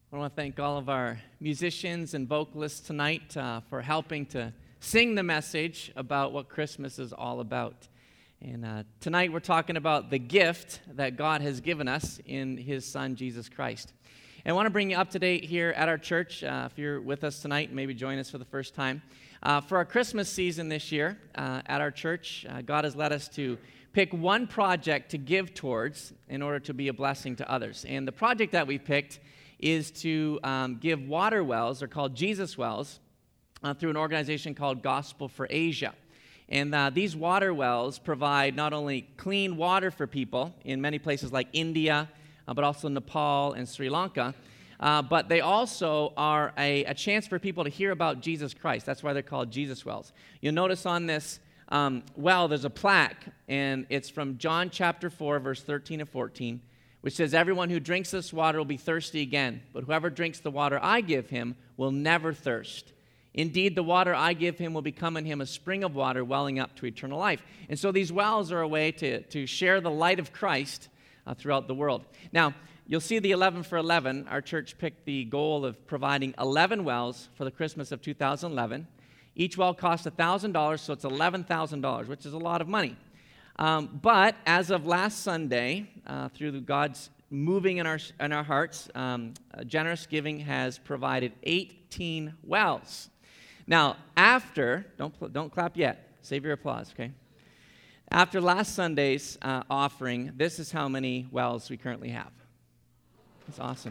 I want to thank all of our musicians and vocalists tonight for helping to sing the message about what Christmas is all about. And tonight we're talking about the gift that God has given us in His Son, Jesus Christ. And I want to bring you up to date here at our church. If you're with us tonight, maybe join us for the first time. For our Christmas season this year at our church, God has led us to pick one project to give towards in order to be a blessing to others. And the project that we picked is to give water wells. They're called Jesus Wells, through an organization called Gospel for Asia. And these water wells provide not only clean water for people in many places like India, but also Nepal and Sri Lanka, but they also are a chance for people to hear about Jesus Christ. That's why they're called Jesus Wells. You'll notice on this well, there's a plaque, and it's from John chapter 4, verse 13 and 14, which says, "Everyone who drinks this water will be thirsty again, but whoever drinks the water I give him will never thirst. Indeed, the water I give him will become in him a spring of water welling up to eternal life." And so these wells are a way to share the light of Christ throughout the world. Now, you'll see the 11 for 11. Our church picked the goal of providing 11 wells for the Christmas of 2011. Each well costs $1,000, so it's $11,000, which is a lot of money. But as of last Sunday, through God's moving in our hearts, generous giving has provided 18 wells. Now, don't clap yet. Save your applause, okay? After last Sunday's offering, this is how many wells we currently have. That's awesome.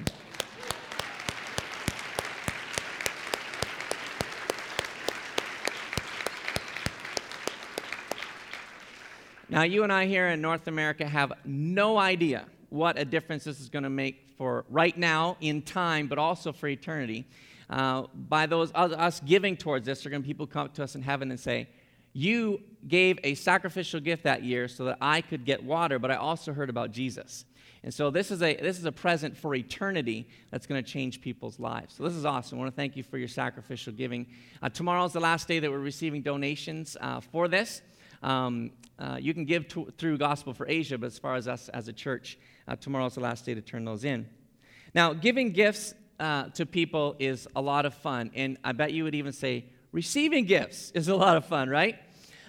Now, you and I here in North America have no idea what a difference this is going to make for right now in time, but also for eternity. By us giving towards this, there are going to be people come to us in heaven and say, "You gave a sacrificial gift that year so that I could get water, but I also heard about Jesus." And so this is a present for eternity that's going to change people's lives. So this is awesome. I want to thank you for your sacrificial giving. Tomorrow is the last day that we're receiving donations for this. You can give through Gospel for Asia, but as far as us as a church, tomorrow's the last day to turn those in. Now, giving gifts to people is a lot of fun, and I bet you would even say receiving gifts is a lot of fun, right?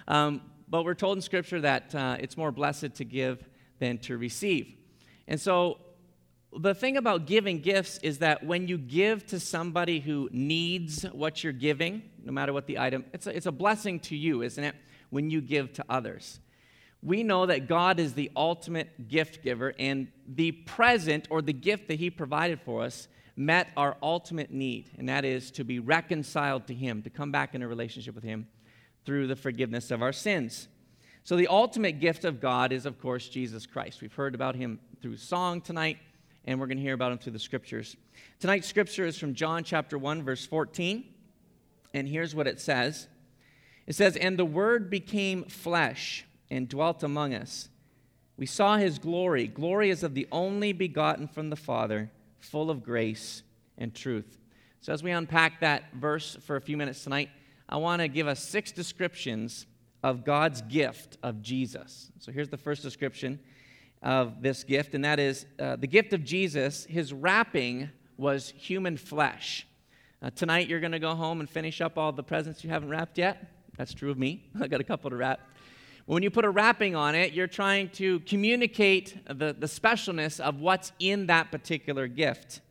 But we're told in Scripture that it's more blessed to give than to receive. And so the thing about giving gifts is that when you give to somebody who needs what you're giving, no matter what the item, it's a blessing to you, isn't it? When you give to others. We know that God is the ultimate gift giver, and the present or the gift that He provided for us met our ultimate need, and that is to be reconciled to Him, to come back in a relationship with Him through the forgiveness of our sins. So the ultimate gift of God is, of course, Jesus Christ. We've heard about Him through song tonight, and we're going to hear about Him through the Scriptures. Tonight's Scripture is from John chapter 1, verse 14, and here's what it says. It says, "And the Word became flesh and dwelt among us. We saw His glory. Glory is of the only begotten from the Father, full of grace and truth." So as we unpack that verse for a few minutes tonight, I want to give us 6 descriptions of God's gift of Jesus. So here's the first description of this gift, and that is the gift of Jesus. His wrapping was human flesh. Tonight you're going to go home and finish up all the presents you haven't wrapped yet. That's true of me. I got a couple to wrap. When you put a wrapping on it, you're trying to communicate the specialness of what's in that particular gift.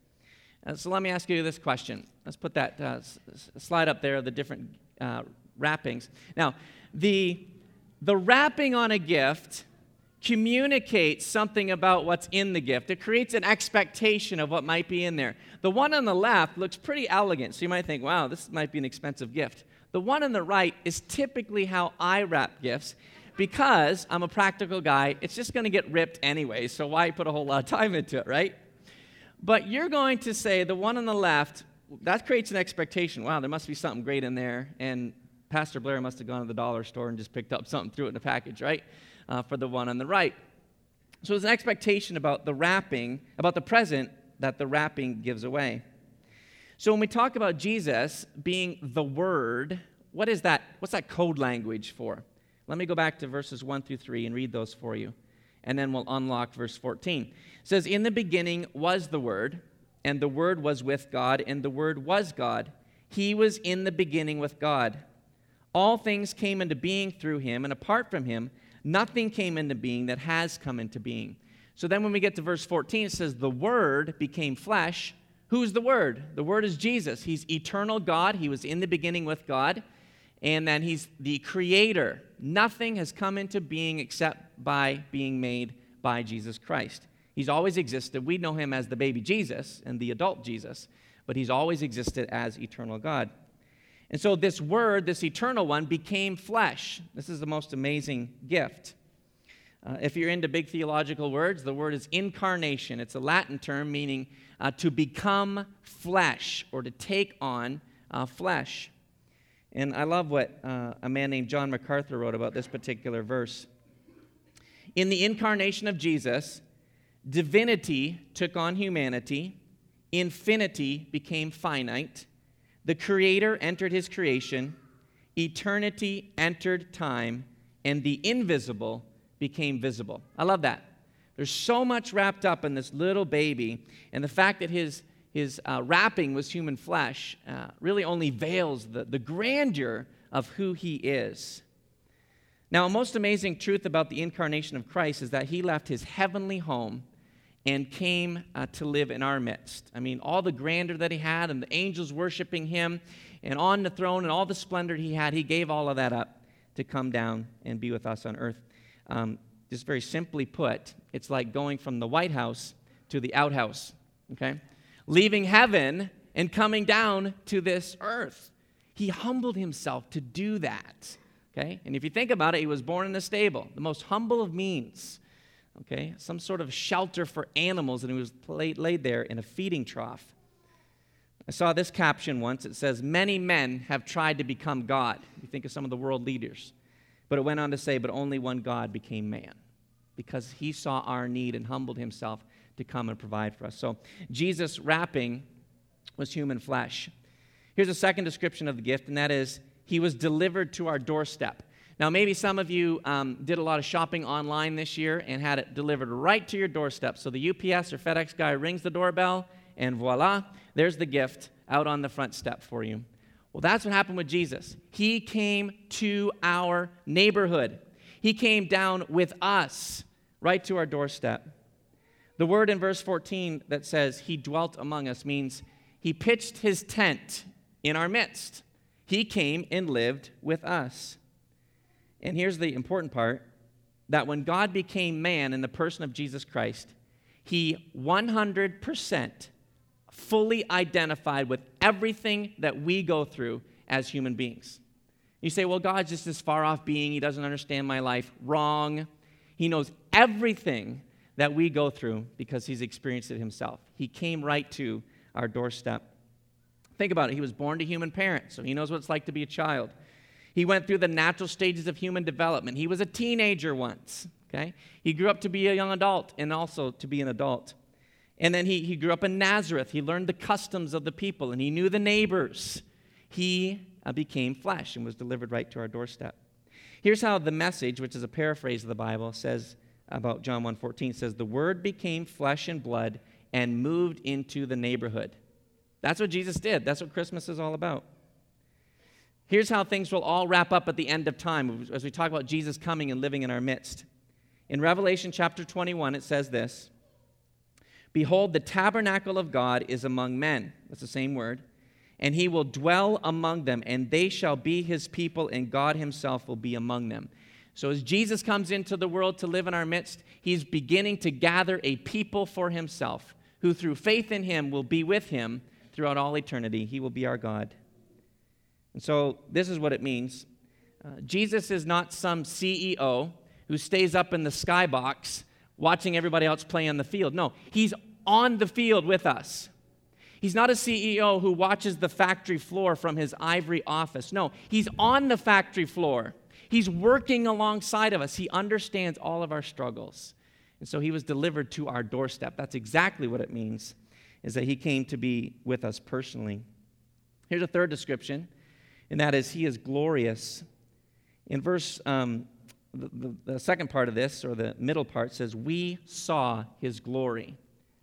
So let me ask you this question. Let's put that slide up there of the different wrappings. Now, the wrapping on a gift communicates something about what's in the gift. It creates an expectation of what might be in there. The one on the left looks pretty elegant, so you might think, wow, this might be an expensive gift. The one on the right is typically how I wrap gifts. Because I'm a practical guy, it's just going to get ripped anyway, so why put a whole lot of time into it, right? But you're going to say the one on the left, that creates an expectation. Wow, there must be something great in there, and Pastor Blair must have gone to the dollar store and just picked up something, threw it in a package, right? For the one on the right. So there's an expectation about the wrapping, about the present that the wrapping gives away. So when we talk about Jesus being the Word, what is that? What's that code language for? Let me go back to verses 1 through 3 and read those for you, and then we'll unlock verse 14. It says, "In the beginning was the Word, and the Word was with God, and the Word was God. He was in the beginning with God. All things came into being through him, and apart from him, nothing came into being that has come into being. So then when we get to verse 14, it says, the Word became flesh. Who's the Word? The Word is Jesus. He's eternal God. He was in the beginning with God. And then he's the creator. Nothing has come into being except by being made by Jesus Christ. He's always existed. We know him as the baby Jesus and the adult Jesus, but he's always existed as eternal God. And so this Word, this eternal one, became flesh. This is the most amazing gift. If you're into big theological words, the word is incarnation. It's a Latin term meaning to become flesh or to take on flesh. And I love what a man named John MacArthur wrote about this particular verse. In the incarnation of Jesus, divinity took on humanity, infinity became finite, the Creator entered his creation, eternity entered time, and the invisible became visible. I love that. There's so much wrapped up in this little baby, and the fact that his wrapping was human flesh really only veils the grandeur of who he is. Now, a most amazing truth about the incarnation of Christ is that he left his heavenly home and came to live in our midst. I mean, all the grandeur that he had and the angels worshiping him and on the throne and all the splendor he had, he gave all of that up to come down and be with us on earth. Just very simply put, it's like going from the White House to the outhouse, okay? Leaving heaven and coming down to this earth. He humbled himself to do that, okay? And if you think about it, he was born in a stable, the most humble of means, okay? Some sort of shelter for animals, and he was laid there in a feeding trough. I saw this caption once. It says, many men have tried to become God. You think of some of the world leaders. But it went on to say, but only one God became man, because he saw our need and humbled himself to come and provide for us. So Jesus' wrapping was human flesh. Here's a second description of the gift, and that is he was delivered to our doorstep. Now, maybe some of you did a lot of shopping online this year and had it delivered right to your doorstep. So the UPS or FedEx guy rings the doorbell, and voila, there's the gift out on the front step for you. Well, that's what happened with Jesus. He came to our neighborhood. He came down with us right to our doorstep. The word in verse 14 that says he dwelt among us means he pitched his tent in our midst. He came and lived with us. And here's the important part, that when God became man in the person of Jesus Christ, he 100% fully identified with everything that we go through as human beings. You say, well, God's just this far off being. He doesn't understand my life. Wrong. He knows everything that we go through because he's experienced it himself. He came right to our doorstep. Think about it. He was born to human parents, so he knows what it's like to be a child. He went through the natural stages of human development. He was a teenager once, okay? He grew up to be a young adult and also to be an adult. And then he grew up in Nazareth. He learned the customs of the people, and he knew the neighbors. He became flesh and was delivered right to our doorstep. Here's how the Message, which is a paraphrase of the Bible, says about John 1:14, says, the Word became flesh and blood and moved into the neighborhood. That's what Jesus did. That's what Christmas is all about. Here's how things will all wrap up at the end of time as we talk about Jesus coming and living in our midst. In Revelation chapter 21, it says this, behold, the tabernacle of God is among men. That's the same word. And he will dwell among them, and they shall be his people, and God himself will be among them. So as Jesus comes into the world to live in our midst, he's beginning to gather a people for himself, who through faith in him will be with him throughout all eternity. He will be our God. And so this is what it means. Jesus is not some CEO who stays up in the skybox watching everybody else play on the field. No, he's on the field with us. He's not a CEO who watches the factory floor from his ivory office. No, he's on the factory floor. He's working alongside of us. He understands all of our struggles. And so he was delivered to our doorstep. That's exactly what it means, is that he came to be with us personally. Here's a third description, and that is he is glorious. In verse, the second part of this, or the middle part, says, we saw his glory.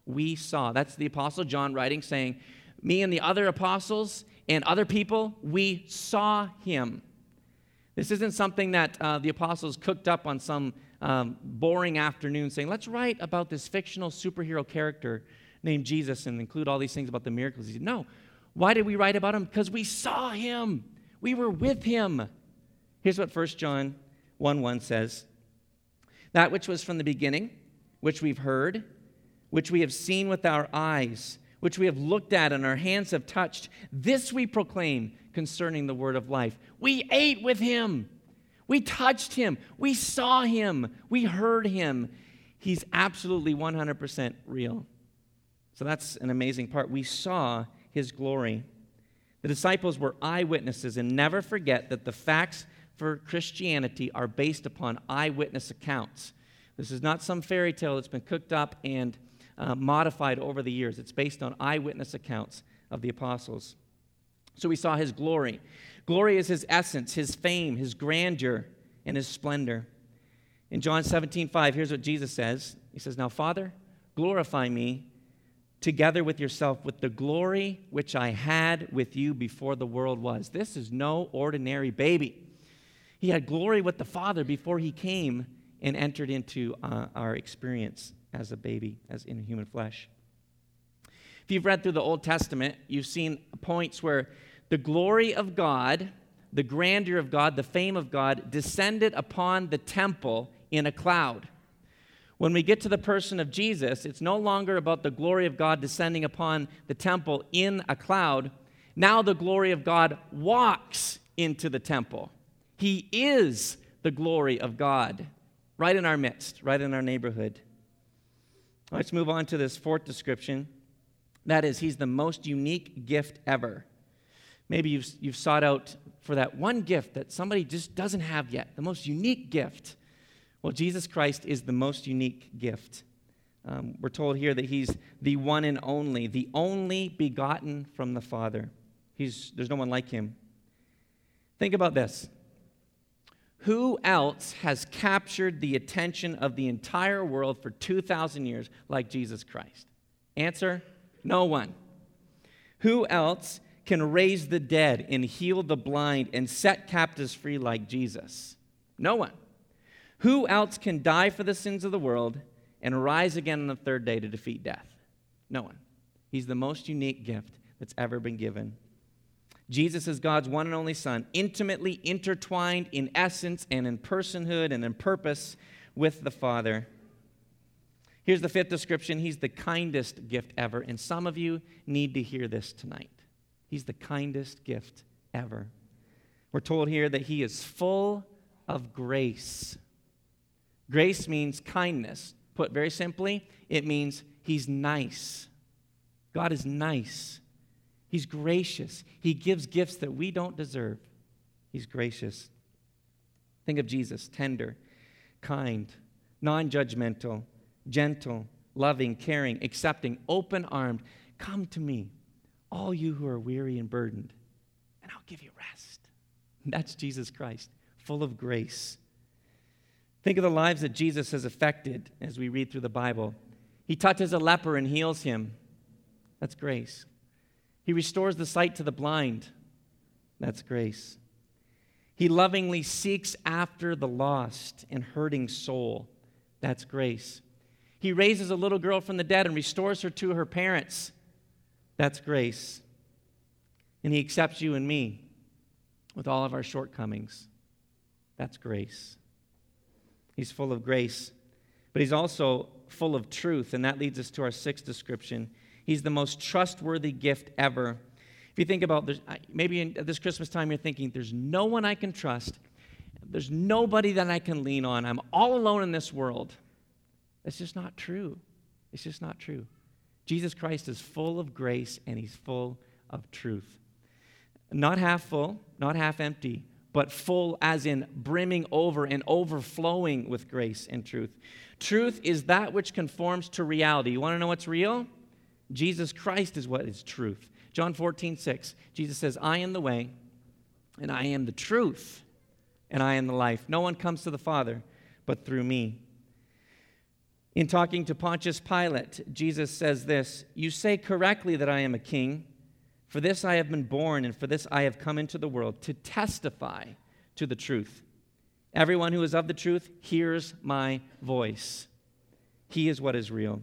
We saw. That's the Apostle John writing, saying, me and the other apostles and other people, we saw him. This isn't something that the apostles cooked up on some boring afternoon saying, let's write about this fictional superhero character named Jesus and include all these things about the miracles. He said, no. Why did we write about him? Because we saw him. We were with him. Here's what 1 John 1:1 says. That which was from the beginning, which we've heard, which we have seen with our eyes, which we have looked at and our hands have touched, this we proclaim concerning the word of life. We ate with him. We touched him. We saw him. We heard him. He's absolutely 100% real. So that's an amazing part. We saw his glory. The disciples were eyewitnesses, and never forget that the facts for Christianity are based upon eyewitness accounts. This is not some fairy tale that's been cooked up and modified over the years. It's based on eyewitness accounts of the apostles. So we saw his glory. Glory is his essence, his fame, his grandeur, and his splendor. In John 17:5, here's what Jesus says. He says, now, Father, glorify me together with yourself with the glory which I had with you before the world was. This is no ordinary baby. He had glory with the Father before he came and entered into our experience as a baby, as in human flesh. If you've read through the Old Testament, you've seen points where the glory of God, the grandeur of God, the fame of God descended upon the temple in a cloud. When we get to the person of Jesus, it's no longer about the glory of God descending upon the temple in a cloud. Now the glory of God walks into the temple. He is the glory of God right in our midst, right in our neighborhood. Let's move on to this fourth description. That is, he's the most unique gift ever. Maybe you've sought out for that one gift that somebody just doesn't have yet, the most unique gift. Well, Jesus Christ is the most unique gift. We're told here that he's the one and only, the only begotten from the Father. There's no one like him. Think about this. Who else has captured the attention of the entire world for 2,000 years like Jesus Christ? Answer, no one. Who else can raise the dead and heal the blind and set captives free like Jesus? No one. Who else can die for the sins of the world and rise again on the third day to defeat death? No one. He's the most unique gift that's ever been given. Jesus is God's one and only Son, intimately intertwined in essence and in personhood and in purpose with the Father. Here's the fifth description. He's the kindest gift ever, and some of you need to hear this tonight. He's the kindest gift ever. We're told here that he is full of grace. Grace means kindness. Put very simply, it means he's nice. God is nice. He's gracious. He gives gifts that we don't deserve. He's gracious. Think of Jesus, tender, kind, non-judgmental, gentle, loving, caring, accepting, open-armed. Come to me, all you who are weary and burdened, and I'll give you rest. That's Jesus Christ, full of grace. Think of the lives that Jesus has affected as we read through the Bible. He touches a leper and heals him. That's grace. He restores the sight to the blind. That's grace. He lovingly seeks after the lost and hurting soul. That's grace. He raises a little girl from the dead and restores her to her parents. That's grace. And he accepts you and me with all of our shortcomings. That's grace. He's full of grace, but he's also full of truth, and that leads us to our sixth description. He's the most trustworthy gift ever. If you think about this, maybe at this Christmas time you're thinking, there's no one I can trust. There's nobody that I can lean on. I'm all alone in this world. That's just not true. It's just not true. Jesus Christ is full of grace, and he's full of truth. Not half full, not half empty, but full as in brimming over and overflowing with grace and truth. Truth is that which conforms to reality. You want to know what's real? Jesus Christ is what is truth. John 14:6, Jesus says, I am the way, and I am the truth, and I am the life. No one comes to the Father but through me. In talking to Pontius Pilate, Jesus says this, "You say correctly that I am a king. For this I have been born, and for this I have come into the world, to testify to the truth. Everyone who is of the truth hears my voice. He is what is real."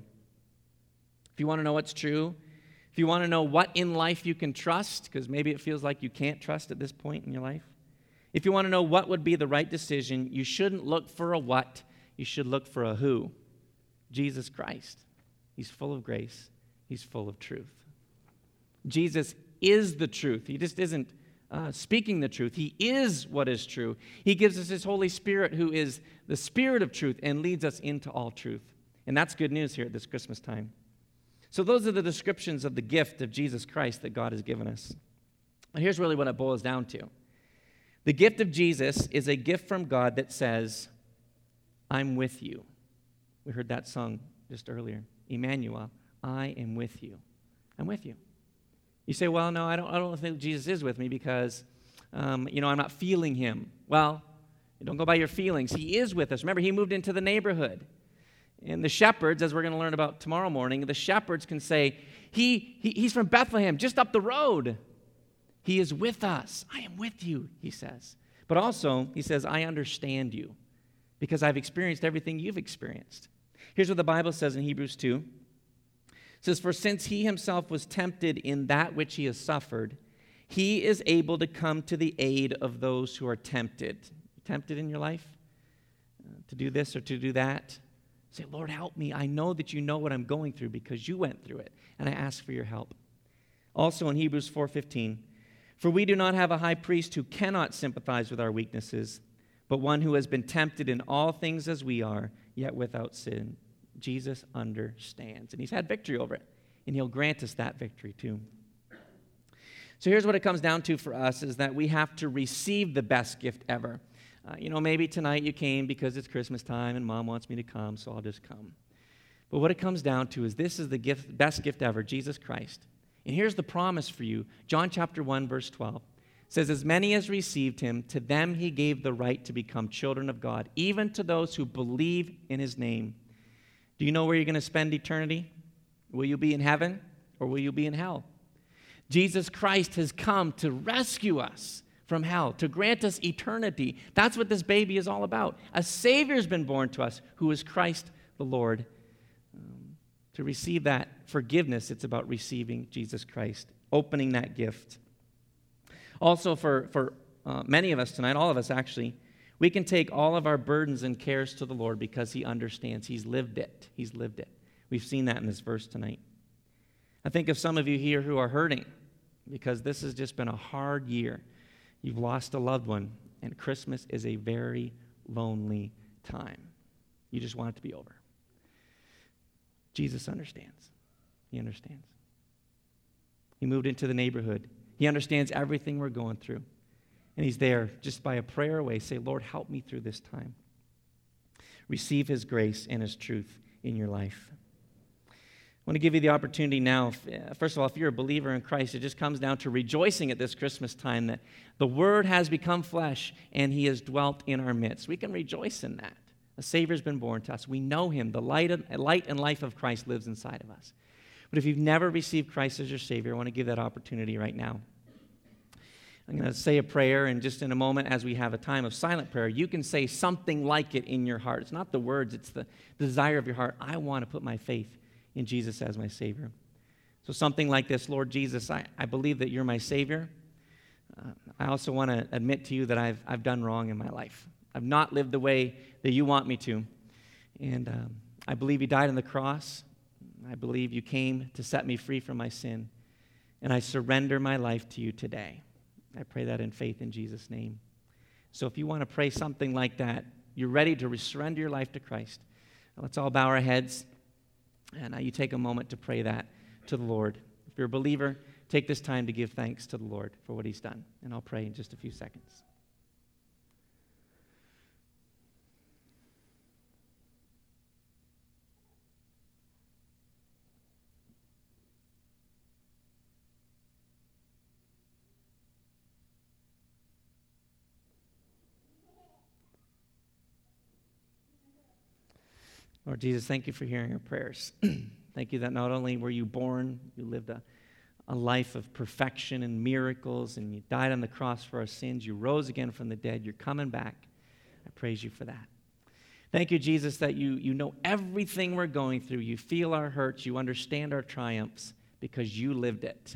If you want to know what's true, if you want to know what in life you can trust, because maybe it feels like you can't trust at this point in your life, if you want to know what would be the right decision, you shouldn't look for a what, you should look for a who. Jesus Christ. He's full of grace. He's full of truth. Jesus is the truth. He just isn't speaking the truth. He is what is true. He gives us His Holy Spirit, who is the Spirit of truth and leads us into all truth. And that's good news here at this Christmas time. So those are the descriptions of the gift of Jesus Christ that God has given us. And here's really what it boils down to. The gift of Jesus is a gift from God that says, "I'm with you." We heard that sung just earlier. Emmanuel, I am with you. I'm with you. You say, well, no, I don't think Jesus is with me because, I'm not feeling Him. Well, don't go by your feelings. He is with us. Remember, He moved into the neighborhood. And the shepherds, as we're going to learn about tomorrow morning, the shepherds can say, he's from Bethlehem, just up the road. He is with us. I am with you, He says. But also, He says, I understand you because I've experienced everything you've experienced. Here's what the Bible says in Hebrews 2. It says, "For since He Himself was tempted in that which He has suffered, He is able to come to the aid of those who are tempted." Tempted in your life to do this or to do that? Say, "Lord, help me. I know that you know what I'm going through because you went through it, and I ask for your help." Also in Hebrews 4:15, "For we do not have a high priest who cannot sympathize with our weaknesses, but one who has been tempted in all things as we are, yet without sin." Jesus understands, and He's had victory over it, and He'll grant us that victory too. So here's what it comes down to for us is that we have to receive the best gift ever. Maybe tonight you came because it's Christmas time and Mom wants me to come, so I'll just come. But what it comes down to is this is the best gift ever, Jesus Christ. And here's the promise for you. John chapter 1, verse 12 says, "As many as received Him, to them He gave the right to become children of God, even to those who believe in His name." Do you know where you're going to spend eternity? Will you be in heaven or will you be in hell? Jesus Christ has come to rescue us from hell, to grant us eternity. That's what this baby is all about. A Savior has been born to us, who is Christ the Lord. To receive that forgiveness, it's about receiving Jesus Christ, opening that gift. Also, for many of us tonight, all of us actually, we can take all of our burdens and cares to the Lord because He understands. He's lived it. He's lived it. We've seen that in this verse tonight. I think of some of you here who are hurting because this has just been a hard year. You've lost a loved one, and Christmas is a very lonely time. You just want it to be over. Jesus understands. He understands. He moved into the neighborhood. He understands everything we're going through. And He's there just by a prayer away. Say, "Lord, help me through this time." Receive His grace and His truth in your life. I want to give you the opportunity now. First of all, if you're a believer in Christ, it just comes down to rejoicing at this Christmas time that the Word has become flesh and He has dwelt in our midst. We can rejoice in that. A Savior's been born to us. We know Him. The light and life of Christ lives inside of us. But if you've never received Christ as your Savior, I want to give that opportunity right now. I'm going to say a prayer, and just in a moment, as we have a time of silent prayer, you can say something like it in your heart. It's not the words, it's the desire of your heart. I want to put my faith in Jesus as my Savior. So something like this: "Lord Jesus, I believe that You're my Savior. I also want to admit to You that I've done wrong in my life. I've not lived the way that You want me to. And I believe You died on the cross. I believe You came to set me free from my sin. And I surrender my life to You today." I pray that in faith in Jesus' name. So if you want to pray something like that, you're ready to surrender your life to Christ, let's all bow our heads. And you take a moment to pray that to the Lord. If you're a believer, take this time to give thanks to the Lord for what He's done. And I'll pray in just a few seconds. Lord Jesus, thank you for hearing our prayers. Thank you that not only were you born, you lived a life of perfection and miracles, and you died on the cross for our sins. You rose again from the dead. You're coming back. I praise you for that. Thank you, Jesus, that you know everything we're going through. You feel our hurts. You understand our triumphs because you lived it.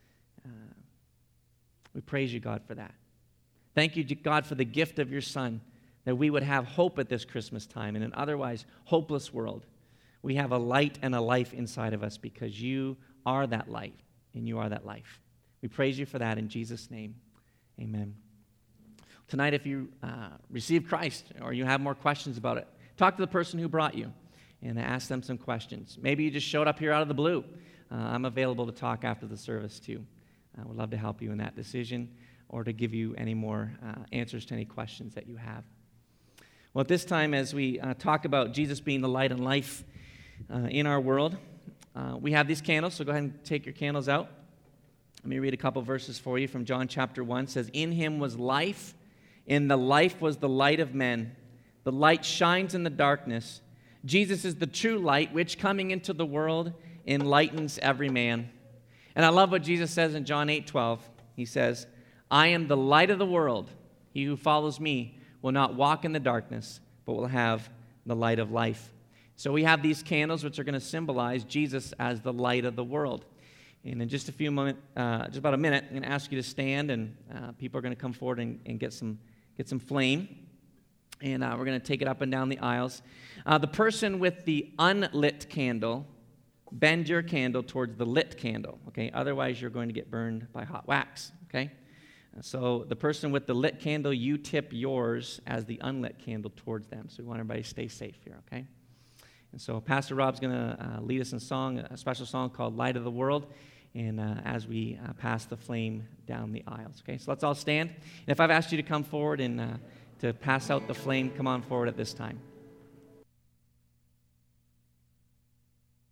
We praise you, God, for that. Thank you, God, for the gift of your Son, that we would have hope at this Christmas time in an otherwise hopeless world. We have a light and a life inside of us because you are that light and you are that life. We praise you for that in Jesus' name. Amen. Tonight, if you received Christ or you have more questions about it, talk to the person who brought you and ask them some questions. Maybe you just showed up here out of the blue. I'm available to talk after the service too. I would love to help you in that decision or to give you any more answers to any questions that you have. Well, at this time, as we talk about Jesus being the light and life in our world, we have these candles, so go ahead and take your candles out. Let me read a couple verses for you from John chapter 1. It says, "In him was life, and the life was the light of men. The light shines in the darkness. Jesus is the true light, which coming into the world enlightens every man." And I love what Jesus says in John 8:12. He says, "I am the light of the world. He who follows me will not walk in the darkness, but will have the light of life." So we have these candles, which are going to symbolize Jesus as the light of the world. And in just a few moments, just about a minute, I'm going to ask you to stand, and people are going to come forward and get some flame. And we're going to take it up and down the aisles. The person with the unlit candle, bend your candle towards the lit candle, okay? Otherwise, you're going to get burned by hot wax, okay? So the person with the lit candle, you tip yours as the unlit candle towards them. So we want everybody to stay safe here, okay? And so Pastor Rob's going to lead us in song, a special song called Light of the World, and as we pass the flame down the aisles, okay? So let's all stand. And if I've asked you to come forward and to pass out the flame, come on forward at this time.